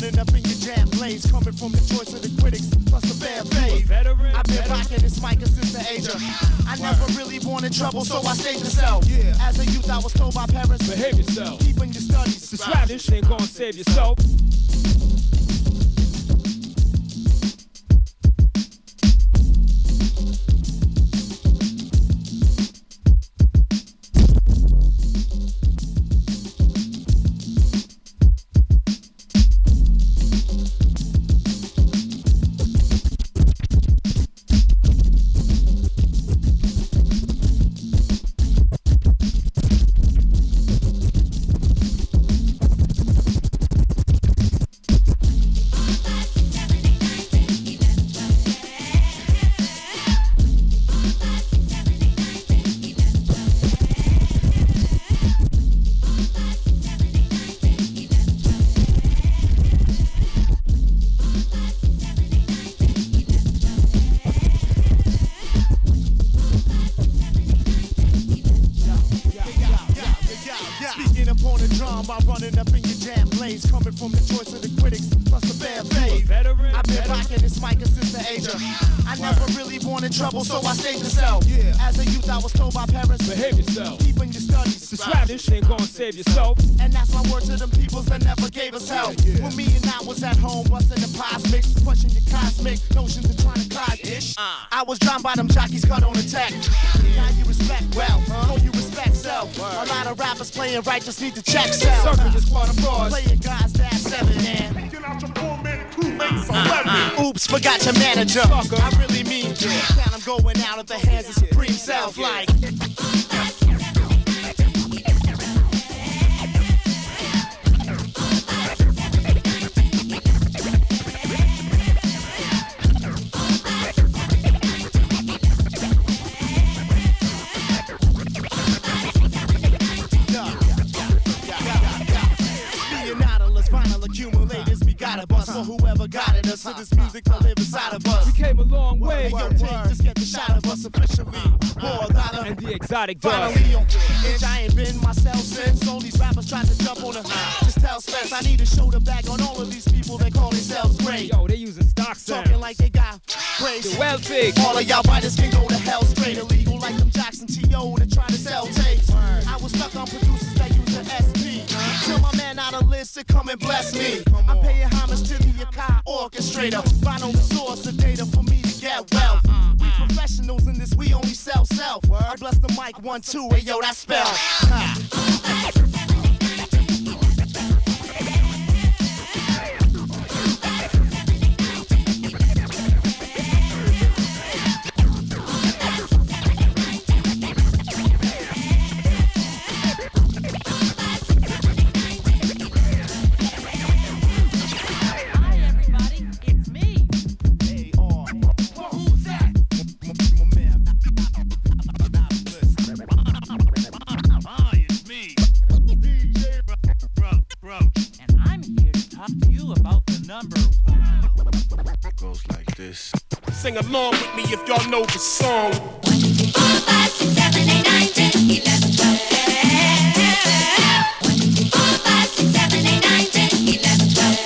running up in your jam blaze, coming from the choice of the critics, plus the fair fade. I've been rocking this mic since the age of. I never really wanted trouble, so I stayed to self. As a youth, I was told by parents, behave yourself. Keeping your studies. This rap shit ain't gonna save yourself. Yourself. And that's my word to them peoples that never gave us help. When me and I was at home, busting the pies mix, pushing your cosmic notions and trying to glide ish. I was drowned by them jockeys cut on the tech. Now you respect wealth, oh you respect self. A lot of rappers playing right just need to check self. Circle just part of frauds. Playing guys that 7 and oops, forgot your manager. I really mean it. Now I'm going out at the hands of supreme self like. For whoever guided us to this music to live inside of us. We came a long way. Hey, yo, take, just get the shot of us officially. More dollar and the exotic dog. Finally on bitch, I ain't been myself since. All these rappers tried to jump on the just tell Spence I need to shoulder back on all of these people that call themselves great. Yo, they using stock sounds. Talking like they got praise. They're well big. All of y'all writers can go to hell straight. Illegal like them Jackson T.O. that try to sell tapes. I was stuck on producers that use the SP. Tell my man out of list to come and bless me. I'm paying homage to the Akai orchestrator. Find on the source of data for me to get wealth. We professionals in this, we only sell self. I bless the mic 1, 2, hey yo, that spell. Sing along with me if y'all know the song. 1, 2, 3, 4, 5, 6, 7, 8, 9, 10, 11, 12. 1, 2, 3, 4, 5, 6, 7, 8, 9, 10, 11, 12.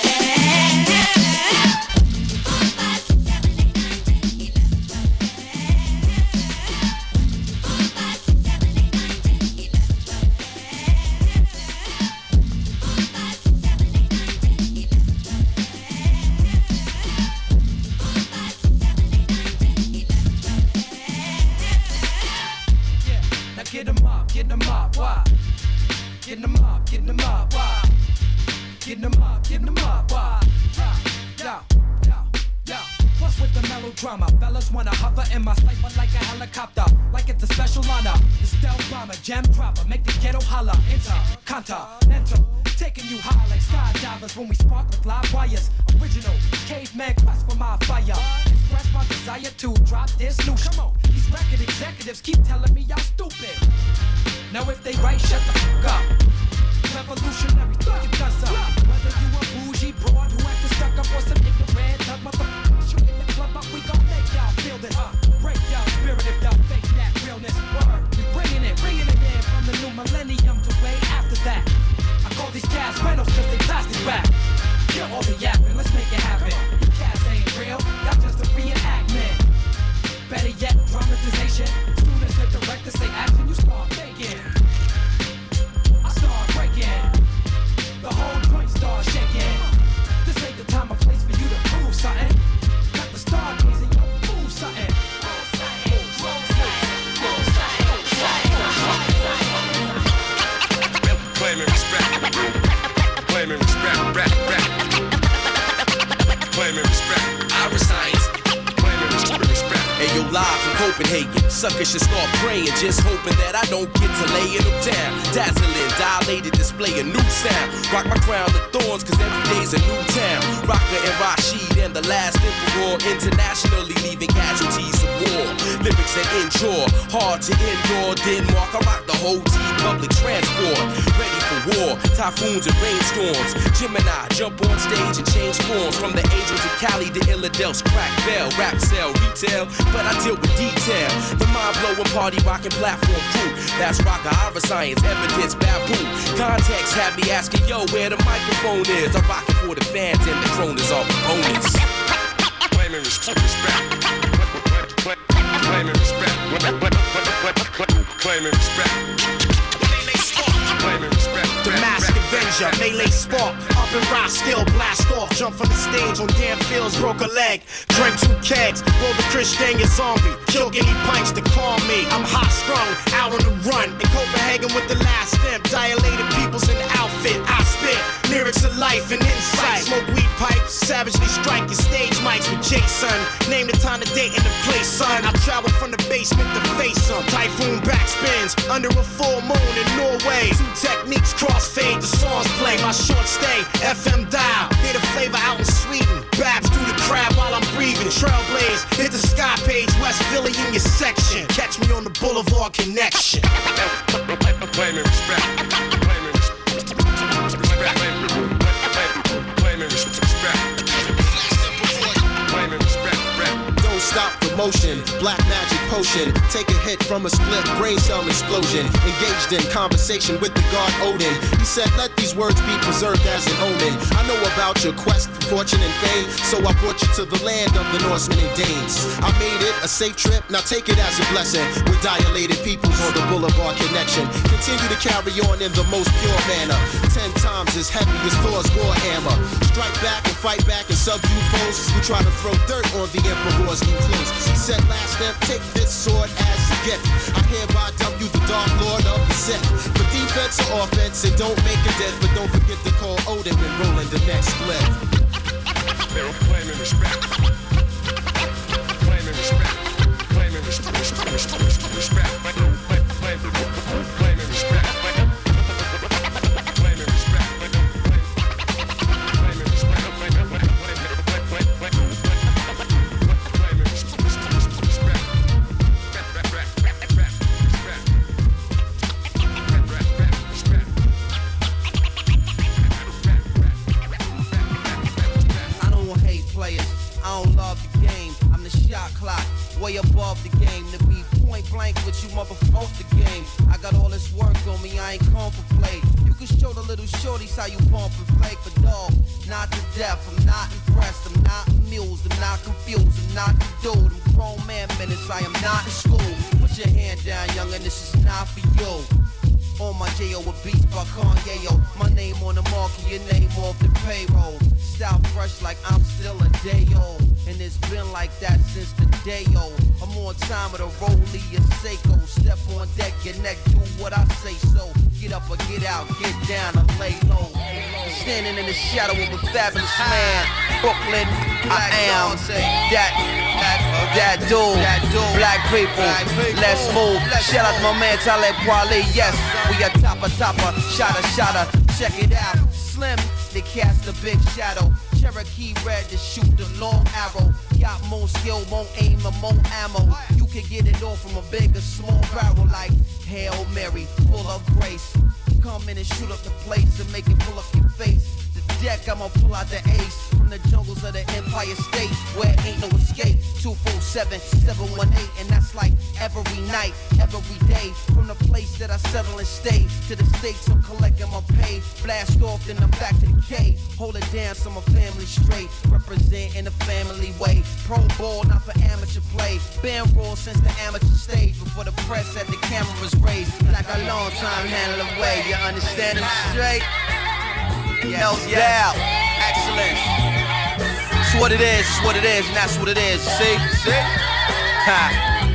'cause they plastic rap. Kill all the live from Copenhagen. Suckers should start praying, just hoping that I don't get to laying them down. Dazzling, dilated display, a new sound. Rock my crown of thorns, cause every day's a new town. Rocker and Rashid and the last emperor, internationally leaving casualties of war. Lyrics that endure, hard to endure. Denmark, I rock the whole team, public transport. Ready for war, typhoons and rainstorms. Gemini, jump on stage and change forms. From the Angels of Cali to Illadelph's crack bell. Rap sell, retail, but I deal with detail. The mind-blowing party rocking platform crew. That's rocker, our science, evidence, baboon. Context had me asking, yo, where the microphone is. I'm rocking for the fans and the croners are bonus. Claiming respect. Claiming respect. Claiming respect. Claiming respect. The Masked Avenger, melee spark, up and rise, still blast off. Jump from the stage on damn fields, broke a leg. Drank 2 kegs, rolled a Christian zombie. Kill any pints to calm me. I'm high strung, out on the run. In Copenhagen with the last stamp. Dilated peoples in the outfit. I spit lyrics of life and insight. Smoke weed pipes, savagely striking stage mics with Jason. Name the time, the date, and the place, son. I travel from the basement to face some. Typhoon backspins under a full moon in Norway. 2 techniques crossfade, the songs play. My short stay, FM dial. Hear the flavor out in Sweden. Babs through the crowd while I'm breathing. Trailblaze, hit the sky page, West Philly in your section. Catch me on the Boulevard Connection. Claiming respect. Claiming respect. Claiming respect. Claiming respect. Don't stop the motion, black magic potion. Take a hit from a split brain cell explosion. Engaged in conversation with the god Odin. He said, let these words be preserved as an omen. I know about your quest for fortune and fame, so I brought you to the land of the Norsemen and Danes. I made it a safe trip, now take it as a blessing. With dilated peoples on the Boulevard Connection. Continue to carry on in the most pure manner. 10 times as heavy as Thor's warhammer. Strike back and fight back and subdue foes who try to throw dirt on the emperor's new clothes. He said last step, take this sword as a gift. I hereby dub you the Dark Lord of the Sith. For defense or offense, and don't make a death, but don't forget to call Odin when rolling the next split. They're claiming respect. Claiming respect. Claiming respect. Respect. Claiming respect. Way above the game, to be point blank with you motherfuckers off the game. I got all this work on me, I ain't come for play. You can show the little shorties how you bump and flake, but dog, not to death. I'm not impressed, I'm not amused, I'm not confused, I'm not the dude. I'm grown man minutes, I am not in school. Put your hand down, youngin', this is not for you. On my J.O. with beats by Kanye, yo. My name on the market, your name off the payroll. Style fresh like I'm still a day old. And it's been like that since the day old. I'm on time with a Rollie or Seiko. Step on deck, your neck, do what I say so. Get up or get out, get down or lay low. Standing in the shadow of a fabulous man. Brooklyn, I am that dude. Black people, let's move. Shout out to my man Talib Kweli, yes. We a topper, shotter, check it out. Slim, they cast a big shadow. Cherokee red to shoot the long arrow. Got more skill, more aim, and more ammo. You can get it all from a big or small barrel like Hail Mary, full of grace. Come in and shoot up the place and make it pull up your face. The deck, I'ma pull out the ace from the jungles of the Empire State where ain't no escape. 247-718, and that's like every night, every day. From the place that I settle and stay to the states I'm collecting my pay. Blast off, then I'm back to the K. Hold it down so my family straight. Represent in a family way. Pro ball, not for amateur play. Been raw since the amateur stage. Before the press had the cameras raised. Like a long time handle away. You understand it straight? No doubt. Excellence. It's what it is, and that's what it is. See? Ha.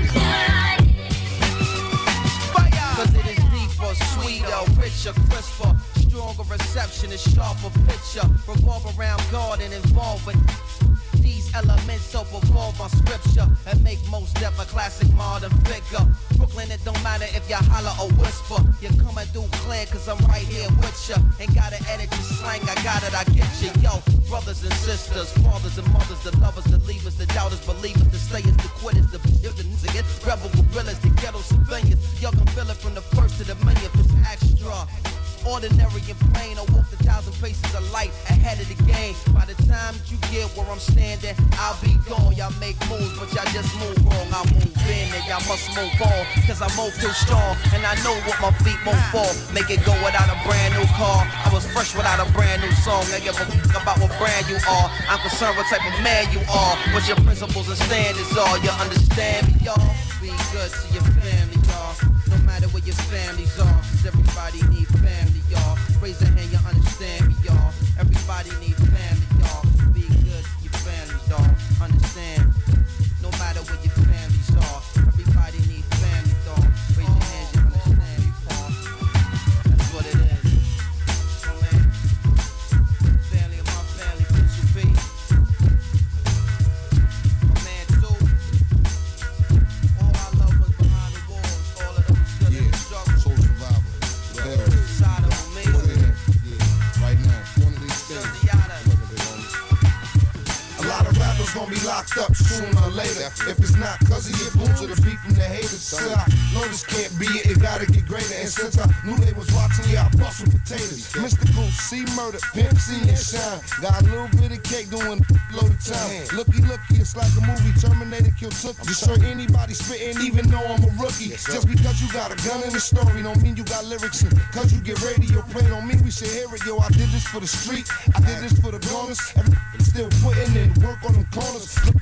Cause it is deeper, sweeter, richer, crisper. Stronger reception, a sharper picture. Revolve around God and involving these elements so evolve on scripture and make most deaf a classic modern figure. Brooklyn, it don't matter if you holler or whisper. You're coming through clear cause I'm right here with ya. Ain't gotta edit your slang, I got it, I get you. Yo, brothers and sisters, fathers and mothers, the lovers, the leavers, the doubters, believers, the stayers, the quitters, the rebel guerrillas, the ghetto civilians. Y'all can feel it from the first to the millionth. It's extra. Ordinary and plain, I walk 1,000 paces of light ahead of the game. By the time you get where I'm standing, I'll be gone. Y'all make moves, but y'all just move wrong. I move in and y'all must move on, cause I move too strong, and I know what my feet won't fall. Make it go without a brand new car. I was fresh without a brand new song. I give a fuck about what brand you are. I'm concerned what type of man you are, what your principles and standards are. You understand me, y'all? Be good to your family, y'all. No matter where your families are, cause everybody needs family, y'all. Raise a hand, you understand me, y'all. Everybody needs family, y'all. Be good to your family, y'all. Understand? No matter where your families are, everybody needs family, y'all. Raise your hand, you understand me, y'all. That's what it is. So, man, family of my family, Prince B. My man, too. All our loved ones behind the walls, all of them still in the struggle. Soul survivor. Side of me. Right now, one of these things. A lot of rappers gonna be locked up sooner or later. If it's not cause of your boots or the beef from the haters. So I know this can't be it gotta get greater. And since I knew they was watching, yeah, I bustle potatoes. Mystical, see murder, Pimp C and Shine. Got a little bit of cake doing load of time. Looky, it's like a movie, Terminator kill Took. Just sure anybody spitting even though I'm a rookie. Just because you got a gun in the story don't mean you got lyrics. And cause you get radio play don't mean we should hear it. Yo, I did this for the street, I did this for the bonus. Everybody's still putting in work on them corners.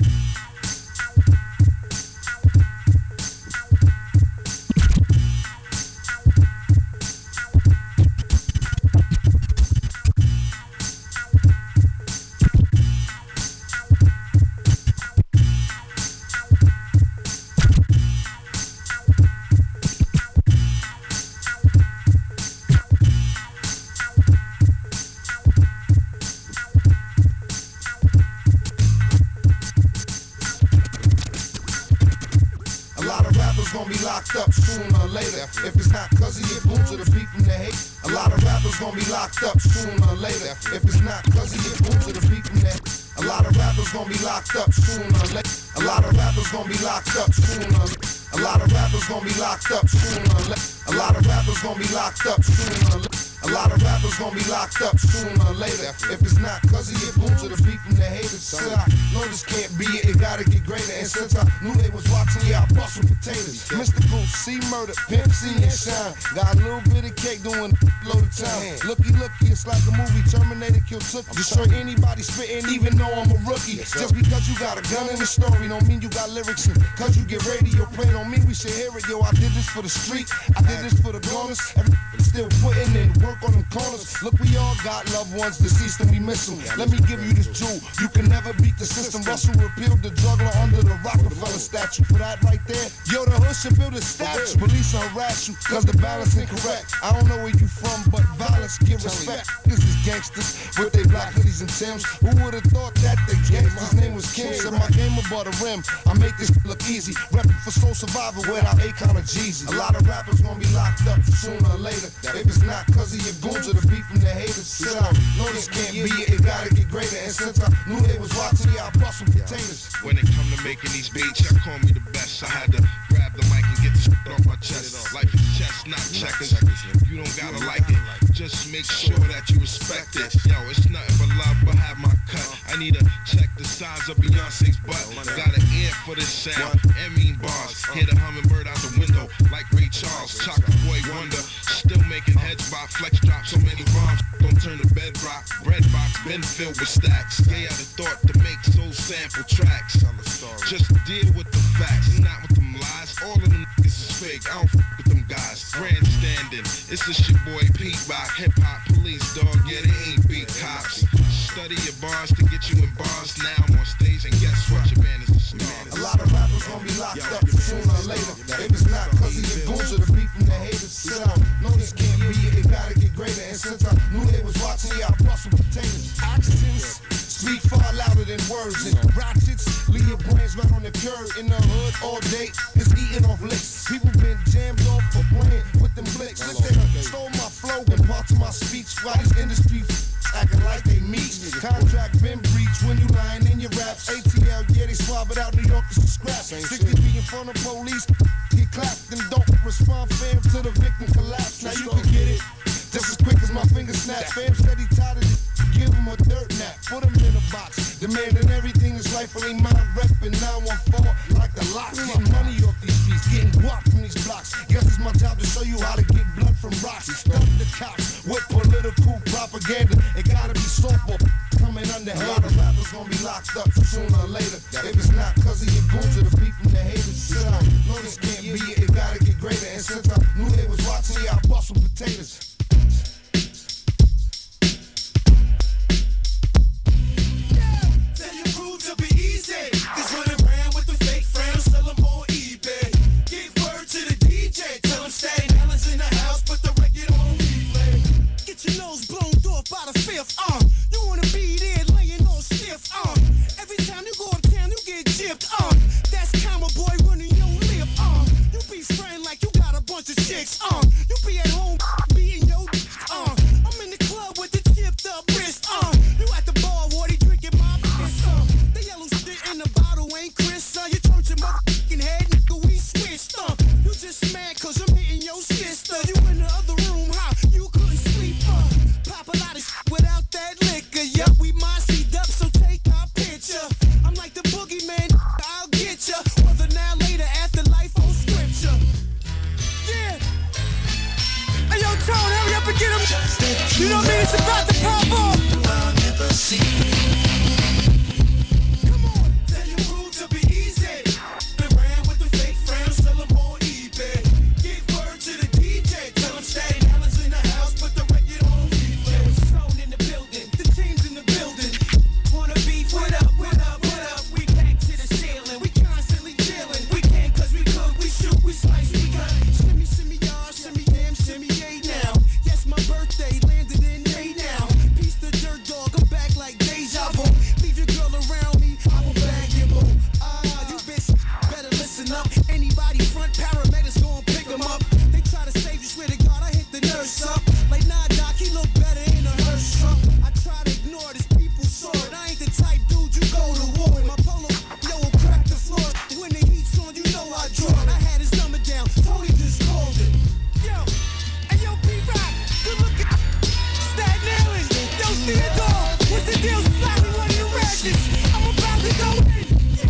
Gonna be locked up sooner or later. If it's not cause of your boots or the beef from the hate. A lot of rappers gonna be locked up sooner or later. If it's not cause of your boots or the beef from the hate. A lot of rappers gonna be locked up sooner or later. A lot of rappers gonna be locked up sooner or later. A lot of rappers gonna be locked up sooner or later. A lot of rappers gonna be locked up sooner or later. A lot of rappers gonna be locked up sooner or later. If it's not cause of your boots or the beef from the haters. So I know this can't be it gotta get greater. And since I knew they was watching, yeah, I bustle potatoes. Mystical, see murder, Pimp C and Shine. Got a little bit of cake doing load of time. Looky, it's like a movie, Terminator kill Took. Just sure anybody spitting even though I'm a rookie. Just because you got a gun in the story don't mean you got lyrics. And cause you get radio play don't mean we should hear it. Yo, I did this for the street, I did this for the bonus. Everybody's still putting in work on them corners. Look, we all got loved ones deceased and we miss them. Let me give you this jewel, you can never beat the system. Russell repealed the juggler under the Rockefeller statue. For that right there, yo, the hood should build a statue. Police harass you, cause the balance incorrect. I don't know where you from, but violence give respect. This is gangsters with they black hoodies and Timbs. Who would've thought that the gangster's name was Kim? Said my game above the rim, I make this look easy. Reppin' for Soul Survivor without Akon or Jeezy. A lot of rappers gonna be locked up sooner or later. If it's not cause of your goons or the beef from the haters. Still, I know this can't be it gotta get greater. And since I knew they was watching, yeah, I bustle potatoes. When it come to making these beats, y'all call me the best. I had to grab the mic and get this off my chest. Life is chess, not checkers. You don't gotta like it, just make sure that you respect it. Yo, it's nothing but love, but have my cut. I need to check the size of Beyonce's butt. Got an ear for this sound and mean bars. Hear the hummingbird out the window like Ray Charles. Chocolate boy wonder, still making heads by flex drop. So many bombs, don't turn the bedrock. Bread box been filled with stacks. Gay out of thought to make soul sample tracks. Just deal with the facts, not with them lies. All of them niggas is fake. I don't f with them guys. Grandstanding, it's this your boy Pete Rock. Hip hop police dog, yeah they ain't beat cops. Study your bars to get you in bars. Now I'm on stage and guess what? Your man is a star. A lot of rappers gonna be locked up sooner or later. If it's not cause of your goons or the beef from the haters. Sit down, know this can't be it gotta get greater. And since I knew they was watching, yeah, I bustle potatoes. Actions speak far louder than words. And ratchet occurred in the hood all day. It's eating off licks. People been jammed off for playing with them blicks. Look, they done stole my flow and parts of my speech. Why these industry acting like they meet? Contract been breached when you lying in your raps. ATL, yeah, they swab it out. New York is a scrap. 60 feet in front of police, get clapped and don't respond, fam, to the victim collapse. Now you can get it just as quick as my finger snap. Fam said he tired of it. Give him a dirt nap, put him in a box. Demanding everything that's rightfully mine. Reppin' 914 like the locks. Getting money off these streets, getting guap from these blocks. Guess it's my job to show you how to get blood from rocks. Stop the cops with political propaganda. It gotta be softball coming under. A lot of rappers gonna be locked up sooner or later. If it's not cause of your goons or the beef from the haters, sit out. No, this can't be it, it gotta get greater. And since I knew they was watching, yeah, I bust some potatoes. You wanna be there laying on stiff, every time you go uptown you get gypped, that's Comma boy running your lip, you be friend like you got a bunch of chicks, you be at home beating your I'm in the club with the chipped up wrist, you at the bar, Wardy drinking my piss, the yellow shit in the bottle ain't Chris, you turned your motherfucking head, nigga, we switched, you just mad cause I'm hitting your sister, you in the other room, you couldn't sleep, pop a lot of shit without that liquor, yup, we mossied up, so take our picture, I'm like the boogeyman, I'll get ya, whether now, later, afterlife, or scripture, yeah, hey yo, Tone, hurry up and get him, you know what I mean, it's about to pop off, I'll never see. Come on, tell your crew to be easy, been ran with the fake friends, sell them on eBay, give word to the DJ, tell them stay, Allen's in the house, put the record on replay, Stone in the building, the team's in the building, wanna beef, what up, what up, what up, we back to the ceiling, we constantly chillin', we can cause we cook, we shoot, we slice, we cut, shimmy, shimmy, y'all, shimmy, damn, shimmy, yay now, yes, my birthday, landed in May now, piece the dirt dog, I'm back like deja vu, leave your girl around me, I will bag you, boo, you bitch, better listen up, anybody front, paramedics gon' pick 'em up, they try to save you, swear to God, I hit the nurse up, like nah, doc, he look better in a hearse truck, I try to ignore this, people saw it, I ain't the type dude you go to war with, my polo, yo, will crack the floor, when the heat's on, you know I draw it, I had his number down, Tony just called it, yo, and yo, P-Rock, good looking, Staten Island, yo, Theodore, what's the deal, slap me one of your ratchets, I'm about to go in,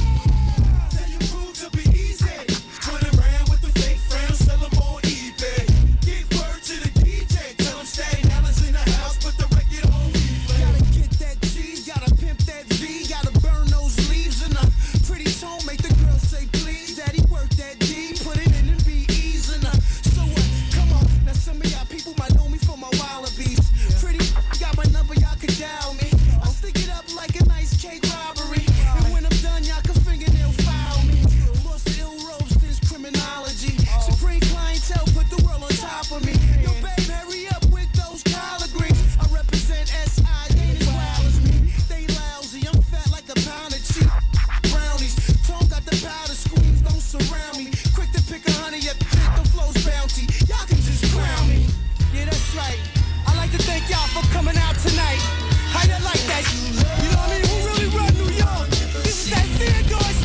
tell your crew to be easy, turn around with the fake friends, sell them on eBay, give word to the DJ, tell them stay, Allen's in the house, put the record on replay, gotta get that cheese, gotta pimp that V, gotta burn those leaves, and a pretty tone make the girl say please, daddy work that D, put it in and be easy, so what, come on, now some of y'all people might know me for my wallabies, pretty got my number, y'all can dial me, I'll stick it up like a nice cake robbery, and when I'm done, y'all can fingernail file me, lost the ill ropes, this criminology, supreme clientele, put the world on top of me, yo babe, hurry up with those collard greens, I represent S.I., they ain't as wild as me, they lousy, I'm fat like a pound of cheap brownies, Tone got the powder squeeze, don't surround me, quick to pick 100, yet the flow's bounty, y'all can just crown me, yeah that's right, I like to thank y'all for coming out tonight, how you like that, you know what I mean, who really run New York, this is that Theodore,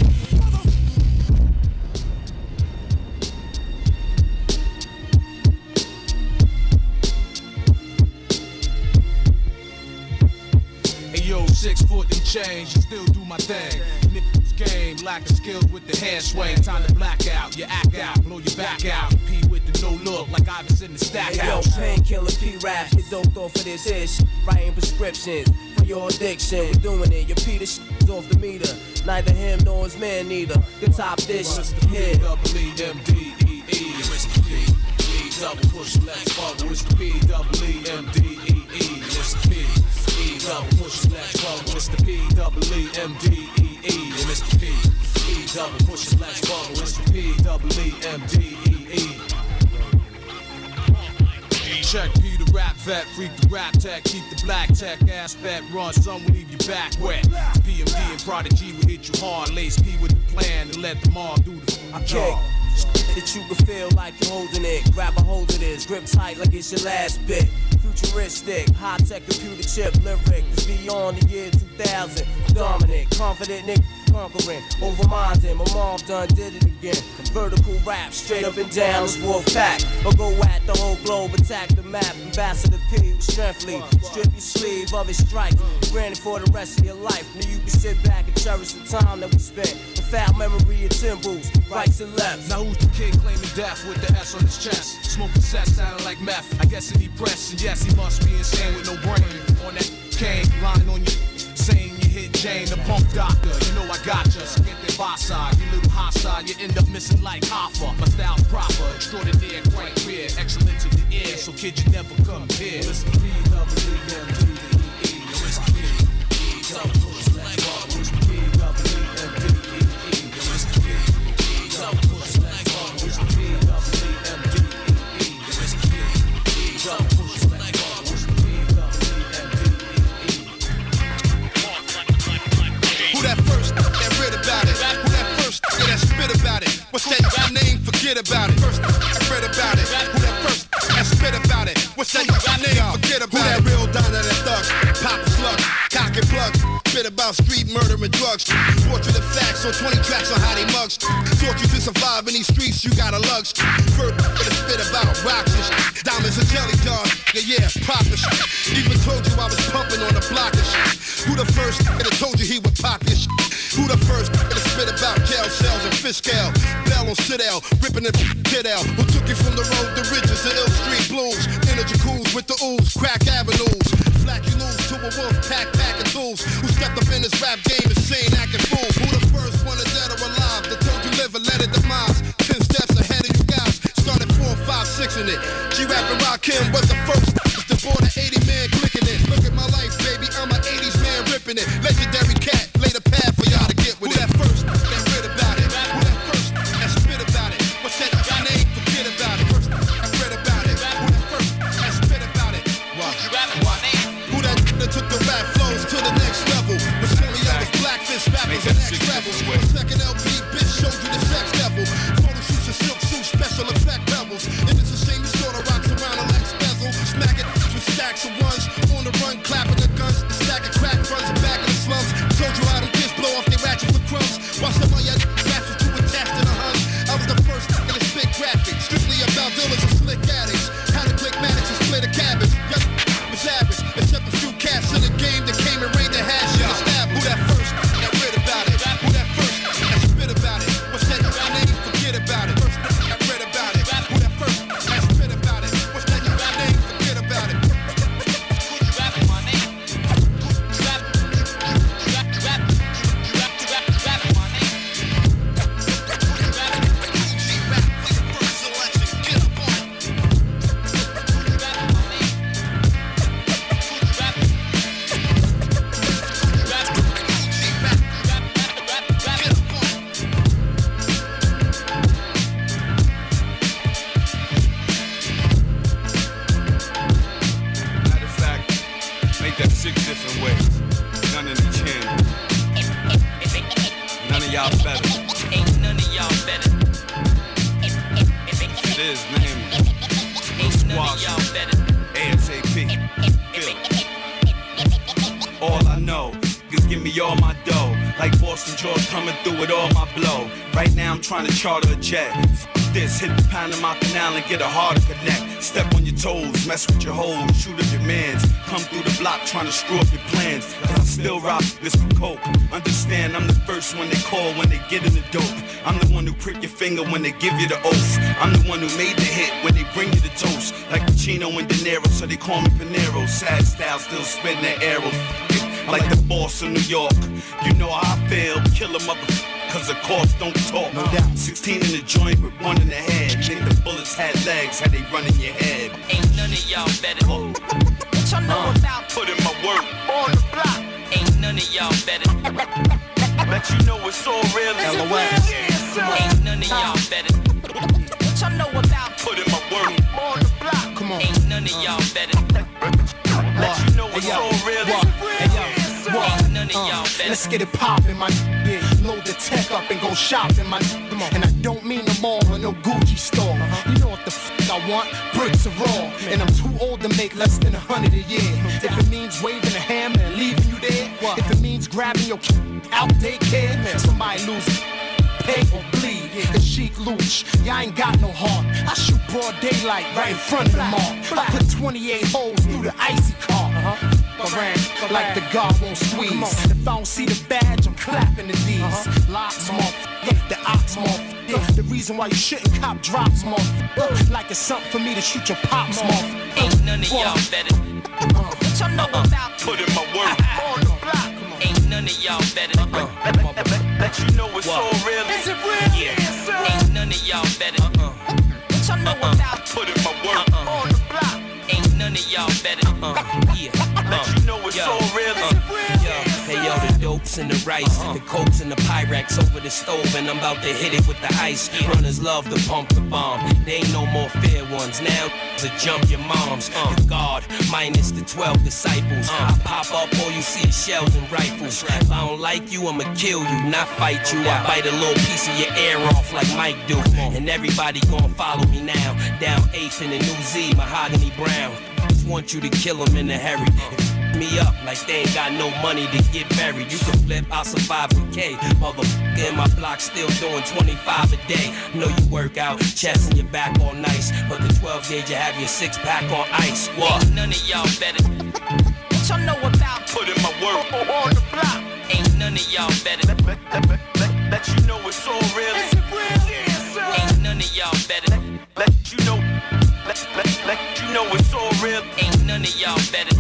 Hey yo, 6 foot and change, and still do my thing. Niggas game, lacking skills with the hand swing. Time to black out, you act out, blow your back out. P with the no look, like I was in the stack Hey yo, house. painkiller P-Raps, get doped off of this hit shit. Writing prescriptions for your addiction. We're doing it, your Peter shit's off the meter. Neither him nor his man neither. The top dish, hit. P-double-E-M-D-E-E. It's the P. Double push, let's bubble. It's the P-double-E-M-D-E-E. It's the P. Double push, let's bubble. It's the P-double-E-M-D-E-E. And it's the P. Double push, let's bubble. It's the P-double-E-M-D-E-E. Check P the rap vet, freak the rap tech, keep the black tech aspect, run, some will leave you back wet. PMD and Prodigy will hit you hard, lace P with the plan and let them all do the job. That you can feel like you're holding it. Grab a hold of this, grip tight like it's your last bit. Futuristic, high-tech computer chip lyric is beyond the year 2000. Dominant, confident nigga conquering, over minding. My mom done did it again. Vertical rap, straight up and down, this wolf pack. Or go at the whole globe, attack the map. Ambassador P with strengthly, strip your sleeve of his strike. Granted for the rest of your life. Now you can sit back and cherish the time that we spent. The foul memory of Timbos, rights and lefts. Now who's the kid claiming death with the S on his chest? Smoking set sounding like meth. I guess he depressed, and yes, he must be insane with no brain. On that cane, lying on you, saying you hit Jane, the punk doctor. You know I got you, so get that boss side. You little hostile, you end up missing like Hoffa. My style's proper, extraordinaire, quite clear, excellent to the ear. So kid, you never come here. Listen to PWMD. What's that name? Forget about it. First, I read about it. Who that first? I spit about it. What's that name? Forget about it. Who that real Donna, that thug? Pop a slug, cock and plug. Spit about street murder and drugs. Portrait of facts on 20 tracks on how they mugs. Taught you to survive in these streets, you gotta lugs. First, to spit about rocks and shit. Diamonds and jelly jars. Yeah, pop the shit. Even told you I was pumping on the block and shit. Who the first that told you he would pop your shit? Who the first to spit about jail cells and fish scale? Bell on Citadel, ripping the kid out. Who took you from the road to riches to Ill Street Blues? Energy cools with the ooze, crack avenues. Black you lose to a wolf pack of tools. Who stepped up in this rap game and saying acting fool? Who the first one dead or alive that told you live and let it demise? 10 steps ahead of you guys, started 4, 5, 6 in it. G-Rap and Rakim was the first. The born 80 man clicking it. Look at my life, baby, I'm an 80s man ripping it. Legendary cat, lay the path for y'all to get with it. Who that first that read about it? Who that first that spit about it? What's that name? Forget about it. First I read about it. Who that first that spit about it? Who that took the rap flows to the next level? Was telling y'all was Blackfish rappers and ex-rebels. Second LP, bitch, showed you the sex level. Photo shoots and silk suits, special effect levels. And it's a shame you sort of rocks around a Lex bezel. Smack it with stacks of ones. On the run, clapping the guns. The stack of crack fronts and back in the slums. Told you how them kids blow off their ratchet for crumbs. While some of y'all bastards too attached to the huns. I was the first in the spit graphic. Strictly about dealers and slick addicts. How to click Maddox and split a cabbage. Y'all was average, except a few cats in the game that came and raided the hash and established. Who that first that read about it? Who that first that spit about it? What's that name? Forget about it. First that read about it. Who that first that spit about it? What's that name? Forget about it. Trying to charter a jet. This, hit the Panama Canal and get a harder connect. Step on your toes, mess with your hoes, shoot up your mans. Come through the block trying to screw up your plans. Cause I still rock this for coke. Understand, I'm the first one they call when they get in the dope. I'm the one who prick your finger when they give you the oath. I'm the one who made the hit when they bring you the toast. Like Pacino and De Niro, so they call me Panero. Sad style, still spitting their arrows. Like the boss of New York. You know how I feel, kill a motherfucker. Cause the corpse don't talk. No doubt. 16 in the joint with 1 in the head. Think the bullets had legs, how they run in your head. Ain't none of y'all better. What y'all know about? Put in my work. On the block. Ain't none of y'all better. Let you know it's all real. Ain't none of y'all better. What y'all know about? Put in my work. On the block. Come on. Ain't none none of y'all better. Let you know it's all real. Ain't none of y'all better. Let's get it poppin', my yeah. Load the tech up and go shopping, my and I don't mean the mall or no Gucci store. You know what the I want? Bricks are raw, and I'm too old to make less than 100 a year. If it means waving a hammer and leaving you there, if it means grabbing your out daycare, somebody lose it. Pay or bleed, the chic looch. Y'all ain't got no heart. I shoot broad daylight right in front of the mall. I put 28 holes through the icy car. Around like the God won't squeeze. If I don't see the badge, I'm clapping the D's. Locks, motherfucker. The ox, motherfucker. The reason why you shouldn't cop drops, motherfucker. Like it's something for me to shoot your pops, motherfucker. Ain't none of y'all better. What y'all know about? Put in my work. On the block. Ain't none of y'all better. Let you know it's all real. Is it real? Yeah. Ain't none of y'all better. What y'all know about? Put in my work. On the block. Ain't none of y'all better. Yeah. Let you know it's all real. Hey yo, the dopes and the rice, the cokes and the Pyrex over the stove, and I'm about to hit it with the ice. Runners love to pump the bomb. They ain't no more fair ones. Now to jump your moms. The guard minus the 12 disciples. I pop up, all you see is shells and rifles. If I don't like you, I'ma kill you, not fight you. I bite a little piece of your air off like Mike do. And everybody gon' follow me now. Down 8th in the New Z, Mahogany Brown. Just want you to kill him in a hurry. Me up like they ain't got no money to get buried. You can flip, I'll survive with K. Motherfucker in my block still doing 25 a day. Know you work out, chest and your back all nice, but the 12 gauge you have your 6-pack on ice. What? Ain't none of y'all better. What y'all know about? Put in my work. On the block. Ain't none of y'all better. Let you know it's all real. Is it real? Ain't none of y'all better. Let you know. Let you know it's all real. Ain't none of y'all better.